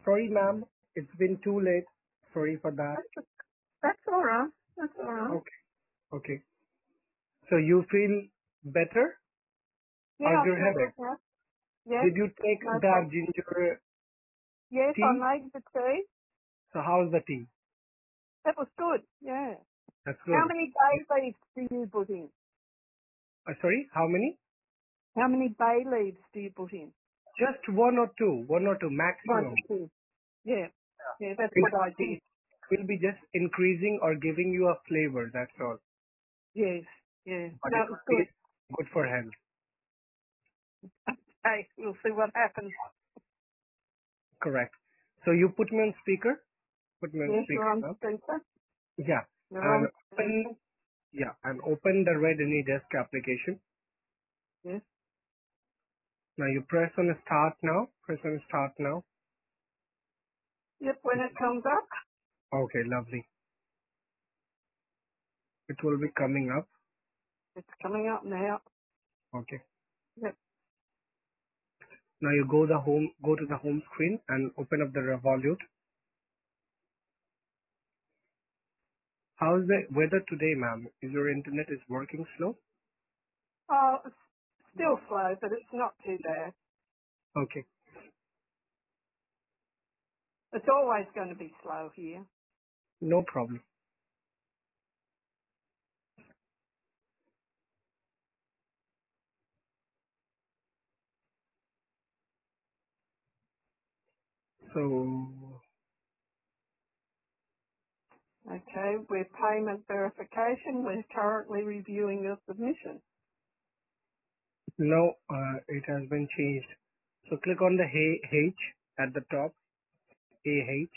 Sorry, ma'am. It's been too late. Sorry for that. That's all right. That's all right. Okay. Okay. So you feel better? Yeah, How's I your feel good headache? now. Yes, Did you take no that problem. ginger Yes, I tea? made the tea. So how's the tea? That was good. Yeah. That's How good. many bay leaves do you put in? Sorry, how many? How many bay leaves do you put in? Just one or two One maximum. or two. Yeah. Yeah, that's It what I did. will be just increasing or giving you a flavor. That's all. Yes. Yeah. But No, it it was will be good. good for health. Hey, we'll see what happens. Correct. So you put me on speaker. Put me on Yes, you're speaker on now. speaker. Yeah. You're And on open. speaker. Yeah. And open the Red AnyDesk application. Yes. Now you press on start now. Press on start now. Yep, when it comes up, Okay, lovely. It will be coming up. it's coming up now. Okay. Yep. Now you go to the home screen and open up the Revolut. How's the weather today, ma'am? Is your internet is working slow? Oh, it's still slow, but it's not too bad. Okay. It's always going to be slow here. No problem. So Okay, with payment verification, we're currently reviewing your submission. now it has been changed. So click on the H at the top. AH.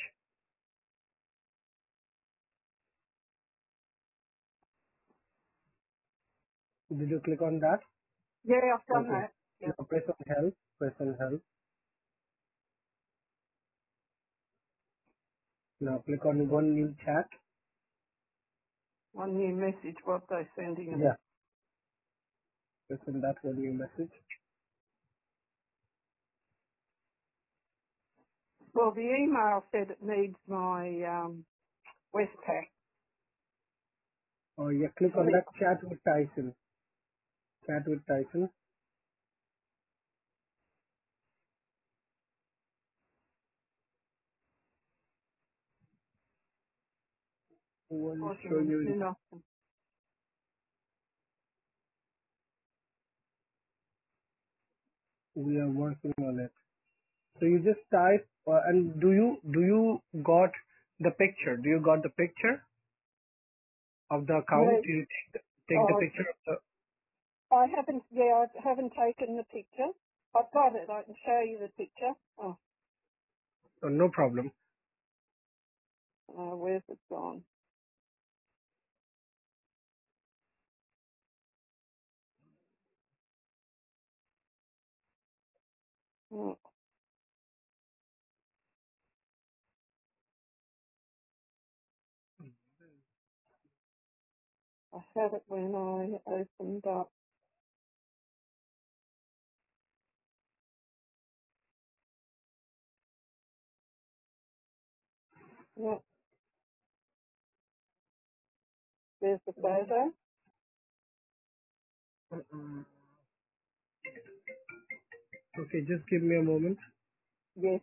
Did you click on that? Yeah, I've done Okay. that. Yep. Now press on help. Press on help. Now click on one new chat. One new message, what they're sending us. Yeah. Press on that one new message. Well, the email said it needs my Westpac. Oh yeah. Click on that chat with Tyson. Chat with Tyson. Will show Unfortunately, you. do nothing. We are working on it. So you just type and do you got the picture? Do you got the picture of the account? No, Do you take the oh, picture of the? I haven't taken the picture. I've got it. I can show you the picture. Oh, No problem. where's it gone? Oh, I had it when I opened up. Yeah, there's the photo. Okay, just give me a moment. Yes.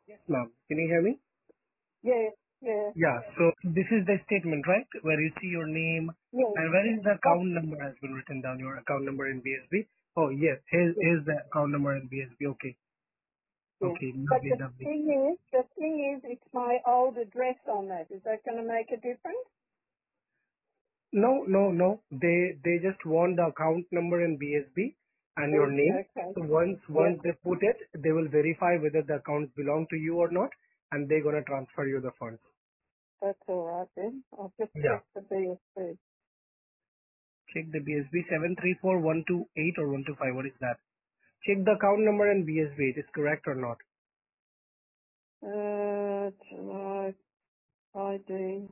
Yes, ma'am. Can you hear me? Yeah, yeah, Yeah. So this is the statement, right? Where you see your name yeah. and where is the Oh, account number has been written down, your account number in BSB. Oh, yes. yeah, Here's the account number in BSB. Okay. yeah. Okay. But Lovely, the lovely. thing is, it's my old address on that. Is that going to make a difference? No, no, no. They just want the account number in BSB and your name. Okay. So once Yeah, once they put it, they will verify whether the accounts belong to you or not, and they're gonna transfer you the funds. that's all right then. I'll just Yeah. check the BSC. Check the BSB 734-128 or 125. What is that? Check the account number in BSB. It is correct or not. July ID.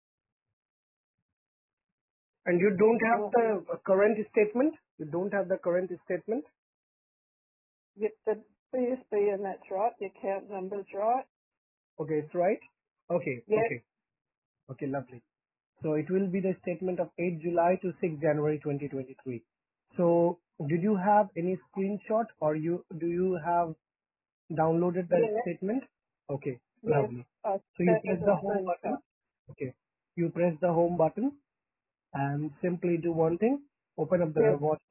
And you don't have Oh, the current statement. You don't have the current statement. yep, the BSB, and that's right. The account number's right. Okay, it's right. Okay, Yep, okay, okay. Lovely. So it will be the statement of 8 July to 6 January 2023. So did you have any screenshot or do you have downloaded that yeah, statement? Okay, yes. lovely. I So you sent you press the the home button. screenshot. Okay. You press the home button and simply do one thing. Open up the Yep, Revolut.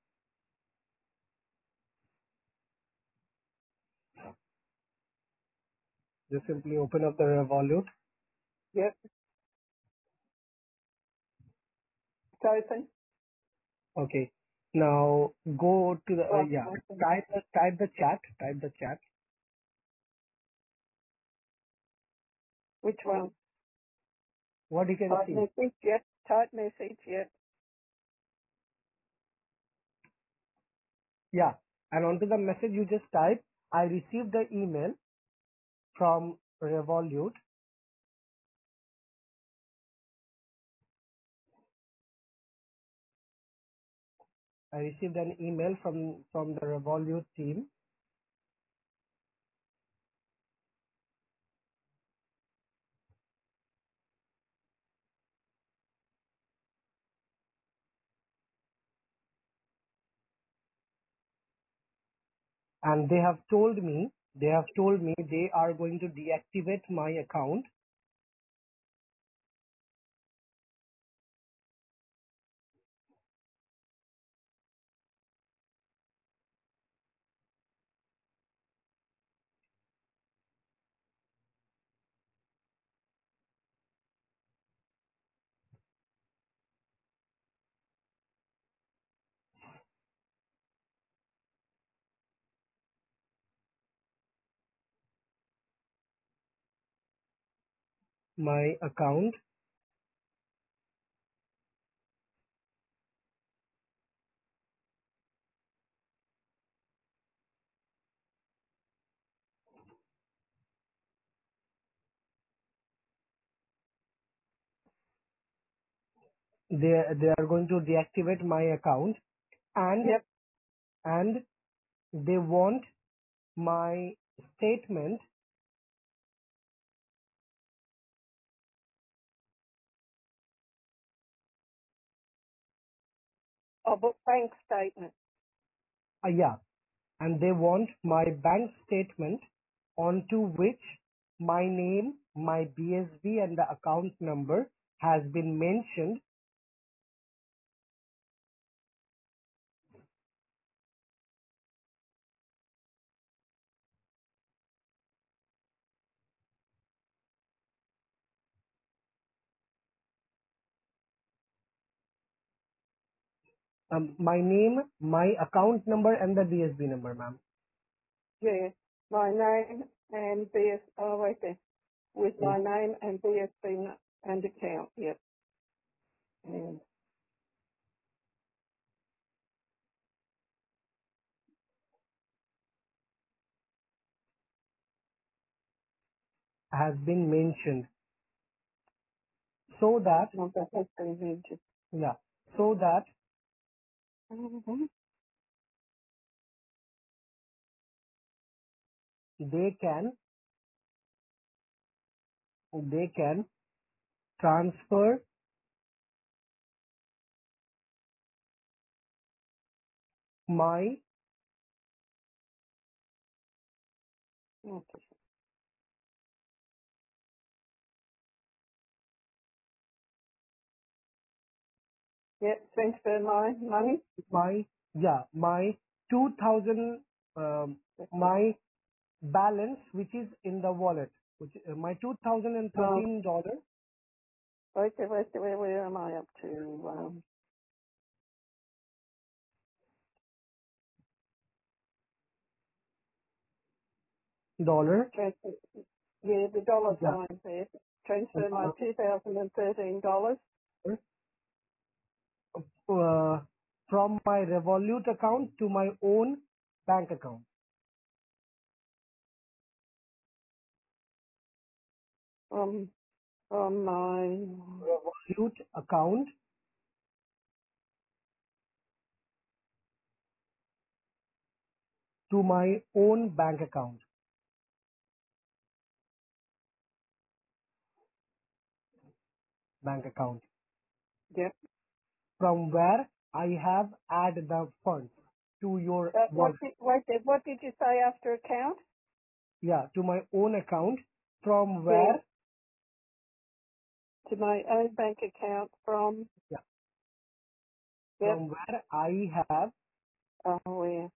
Just simply open up the Revolut. yep. It's open. Okay. Now go to the, Oh, yeah, open. type the chat. Which one? What you can Type see. message, yep. Type message, yep. Yeah. And onto the message you just type, I received the email from Revolut. I received an email from the Revolut team, and they have told me they are going to deactivate my account. My account, they are going to deactivate my account, and Yep. and they want my statement. Oh, but bank statement. Yeah, and they want my bank statement onto which my name, my BSB, and the account number has been mentioned. My name, my account number, and the BSB number, ma'am. Yeah. My name and oh wait there. With Yes, my name and BSB and account, yep. And has been mentioned so that, number has been mentioned. yeah, so that Mm-hmm. they can they can transfer my Okay. Yep, transfer my money. My 2000, my balance, which is in the wallet, which my Oh, $2013 where am I up to? dollar. Transfer, yeah, the dollar Yeah. sign there. Transfer my $2013 uh, from my Revolut account to my own bank account. from my, Revolut account to my own bank account. Bank account. yep. From where I have added the funds to your wallet. What did you say after account? Yeah, to my own account from Yeah, where, to my own bank account from, yeah, yep, from where I have where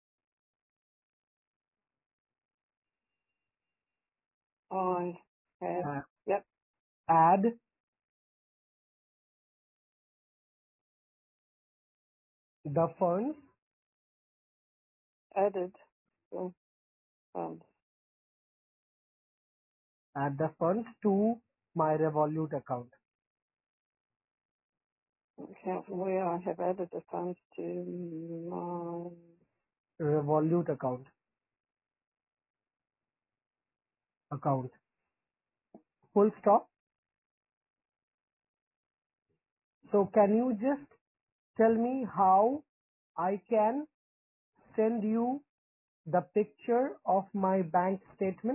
I have, uh, yep, add the funds, added the funds. add the funds to my Revolut account. Account from where I have added the funds to my, Revolut account. Full stop. So can you just tell me how I can send you the picture of my bank statement?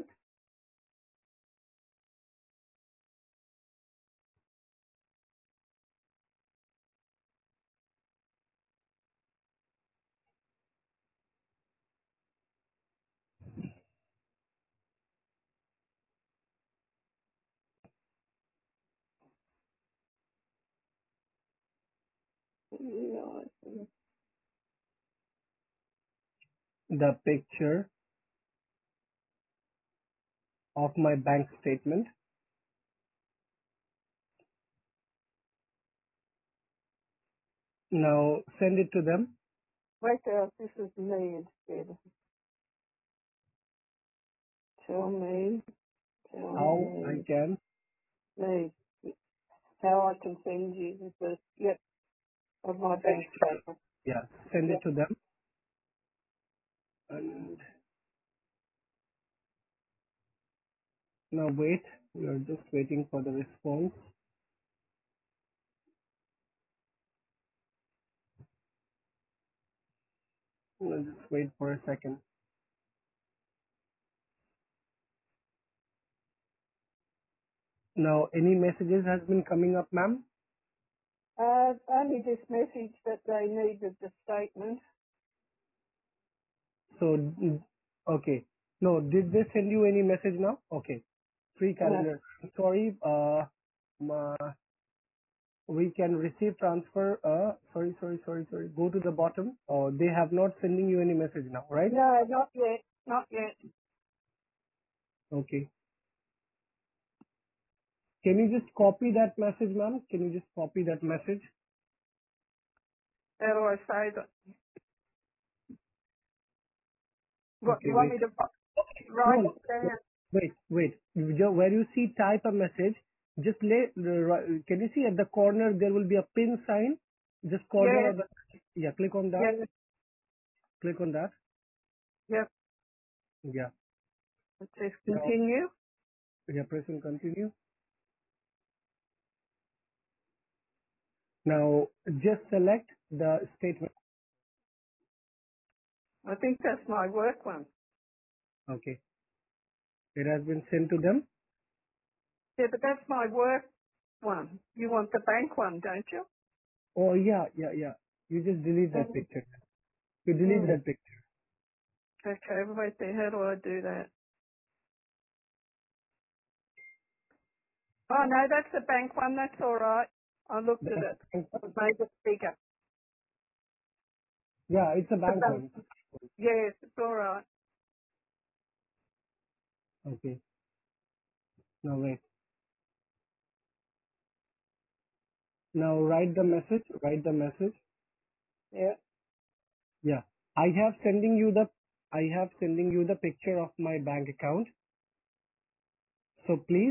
The picture of my bank statement. Now send it to them. wait there, this is me instead. Tell me, How I can me, how I can send you the, yep, of my bank statement. yeah, send it Yep. to them. And now wait, we are just waiting for the response. Let's just wait for a second. Now any messages has been coming up, ma'am? Only this message that they needed the statement. So okay. No, did they send you any message now? Okay. Free No, calendar. Sorry, we can receive transfer. Sorry. Go to the bottom. They have not sending you any message now, right? no, not yet, not yet. Okay. Can you just copy that message, ma'am? Can you just copy that message? How do I say that? What, Okay, you want wait. me to No, write no. it down? Wait. Where you see type a message, just can you see at the corner there will be a pin sign? Just corner Yeah, of the, yeah, click on that. yeah, Click on that. yep. Yeah. It says Now, continue. yeah, press and continue. Now, just select the statement. I think that's my work one. Okay. It has been sent to them. Yeah, but that's my work one. You want the bank one, don't you? Oh, yeah. You just delete that Mm. picture. You delete Mm. that picture. Okay, wait there. How do I do that? Oh no, that's the bank one. That's all right. I looked The at it. bank, It made it bigger. yeah, it's a But bank one. yes, it's all right. Okay. Now wait. Now write the message. Write the message. Yeah. Yeah. I have sending you the picture of my bank account. So please,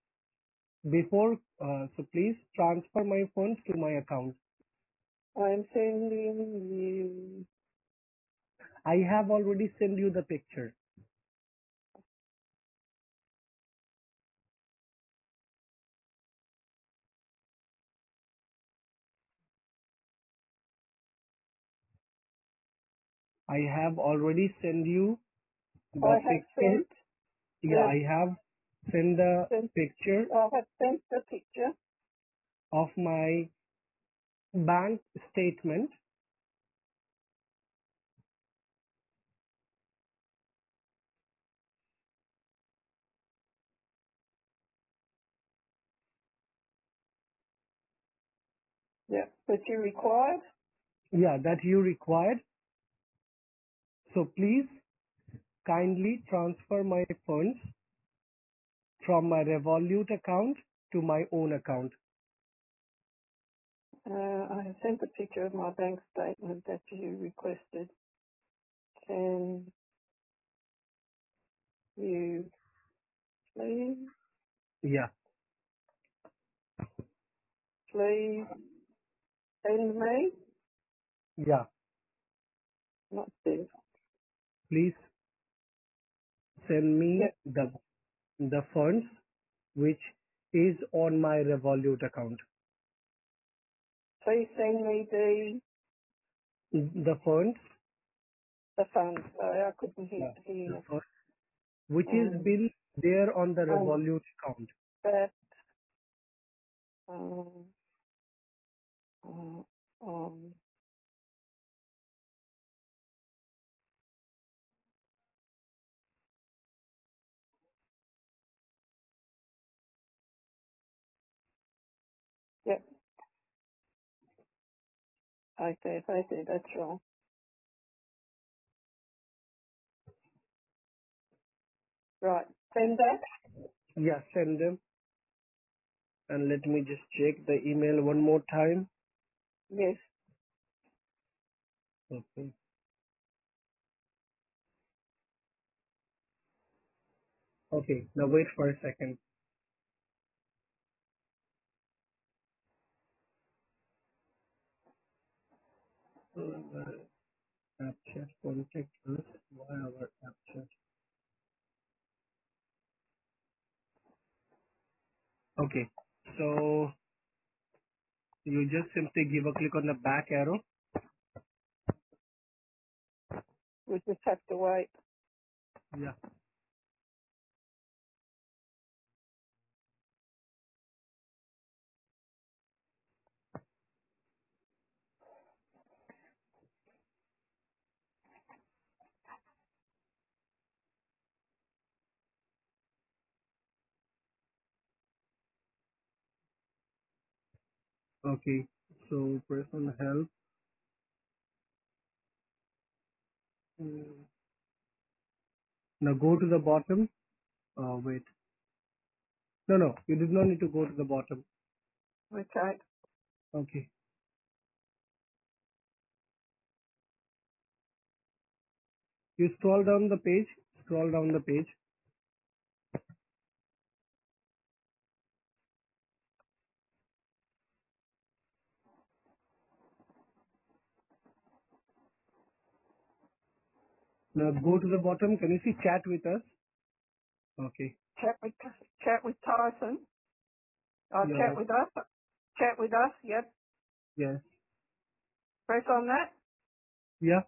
please transfer my funds to my account. I'm sending you. I have already sent you the picture. I have already sent you I the have picture. sent Yeah, the. I have sent the sent picture I have sent the picture. of my bank statement. Yeah. That you required. Yeah, that you required. So please kindly transfer my funds from my Revolut account to my own account. I have sent a picture of my bank statement that you requested. Can you Yeah, please send me? yeah. Not send. Please send me Yeah. the funds which is on my Revolut account. Please send me The funds, the funds. Sorry, I couldn't yeah, the hear. funds which is Um, been there on the um, Revolut account. that, um, uh, um, yeah, I see, that's wrong. Right, send that? Yeah, send them and let me just check the email one more time. Yes. Okay. Okay. Now wait for a second. App chat contact us via our app chat. Okay. So you just simply give a click on the back arrow. We just have to wait. Yeah. Okay. So press on help. Mm. Now go to the bottom. Wait. No, no. You did not need to go to the bottom. Okay. Okay. You scroll down the page. Scroll down the page. Now go to the bottom. Can you see chat with us? Okay. Chat with Tyson. Chat No. with us. Chat with us. Yep. Yes. Press on that. Yeah.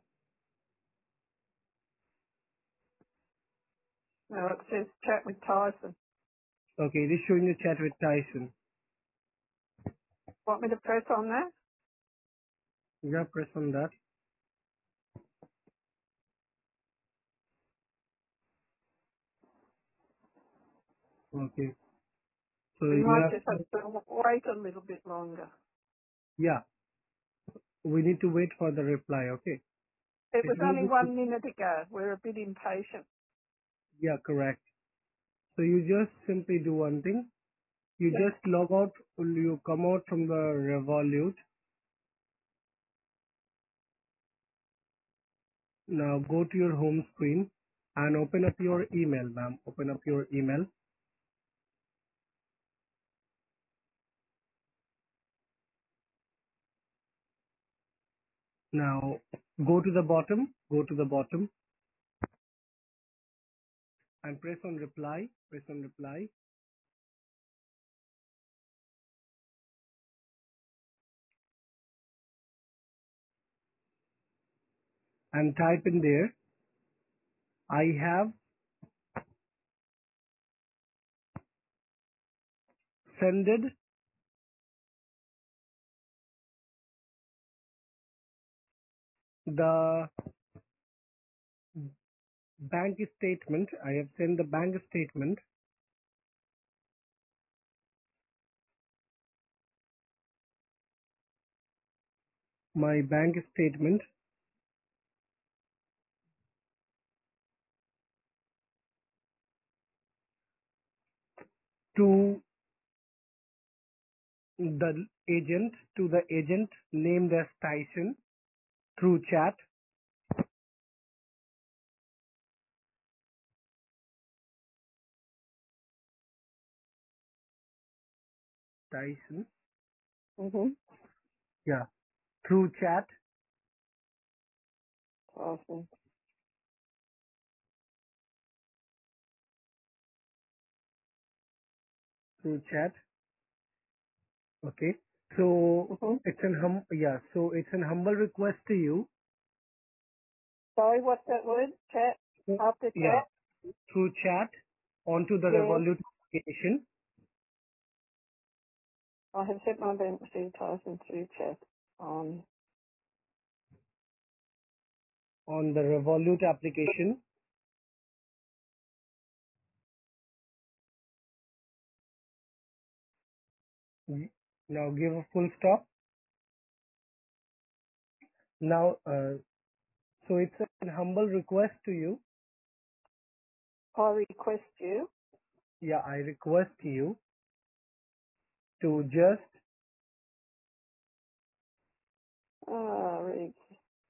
No, it says chat with Tyson. Okay. It is showing you chat with Tyson. Want me to press on that? Yeah. Press on that. Okay. So We you might have just have to wait a little bit longer. yeah, we need to wait for the reply. Okay. It It was will only be 1 minute ago. We're a bit impatient. yeah, correct. So you just simply do one thing. You Yes. just log out. You come out from the Revolut. Now go to your home screen and open up your email, ma'am. Open up your email. Now go to the bottom. Go to the bottom and press on reply. Press on reply. And type in there, I have sended the bank statement. I have sent the bank statement, my bank statement to the agent named as Tyson through chat. Tyson, Mm-hmm. yeah, through chat, Awesome. through chat. Okay. So Mm-hmm. so it's an humble request to you. Sorry, what's that word? Chat? After Yeah, chat? through chat onto the Yes. Revolut application, I have sent my bank details through chat on. on the Revolut application. Now give a full stop. Now, so it's a humble request to you. I request you. Yeah, I request you to just Read.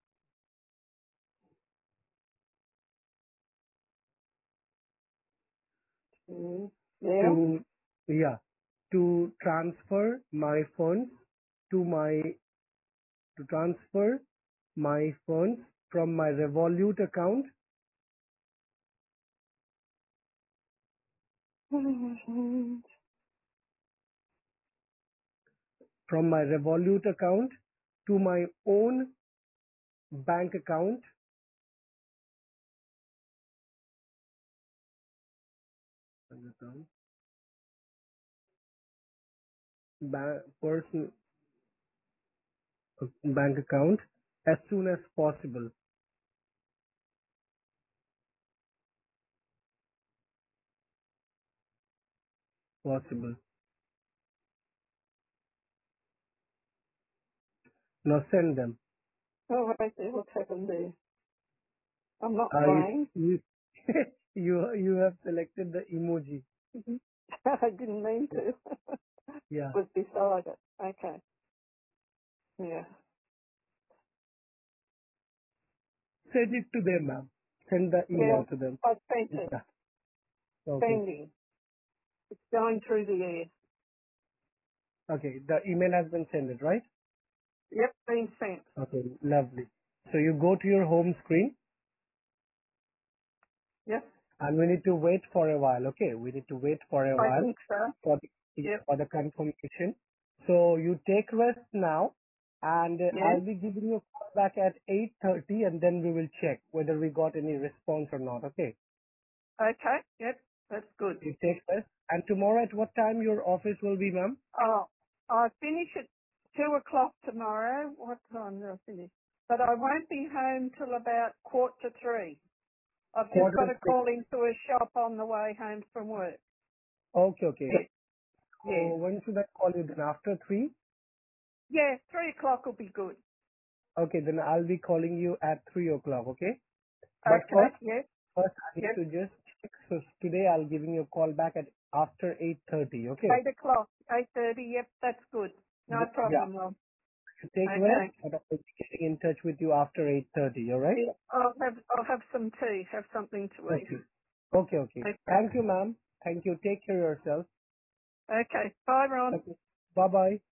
Yeah. to yeah to transfer my funds to my to transfer my funds from my Revolut account to my own bank account, personal bank account as soon as possible. Now send them. Oh, I see what's happened there. I'm not Uh, playing. you you have selected the emoji. I didn't mean to. Yeah, Was beside it. Okay. Yeah. send it to them, ma'am. Send the Yeah. email to them. I sent it. Yeah. Okay. Sending. It's going through the air. Okay. The email has been sent, right? Yep, been sent. Okay. Lovely. So you go to your home screen Yep. and we need to wait for a while. Okay. We need to wait for a I while think so. Yep. for the confirmation. So you take rest now and Yeah. I'll be giving you a call back at 8:30 and then we will check whether we got any response or not. Okay. Okay. Yep. That's good. You take rest. And tomorrow at what time your office will be, ma'am? Oh, I finish at 2 o'clock tomorrow. What time do I finish? But I won't be home till about 2:45. I've just Quarter got to to six. call into a shop on the way home from work. Okay, okay. So Yeah. when should I call you then? After 3? Yeah, 3 o'clock will be good. Okay, then I'll be calling you at 3 o'clock, okay? But Okay, yeah, first I need yeah. to just check. So today I'll giving you a call back at after 8:30, okay? 8 o'clock, 8:30, yep, that's good. No Yeah, problem, Rob. you take rest, Okay. but I'll be getting in touch with you after 8:30, alright? Yeah, I'll have some tea, have something to eat. Okay. Okay, okay. Okay. Thank you, ma'am. Thank you. Take care of yourself. Okay. Bye, Ron. Okay. Bye-bye.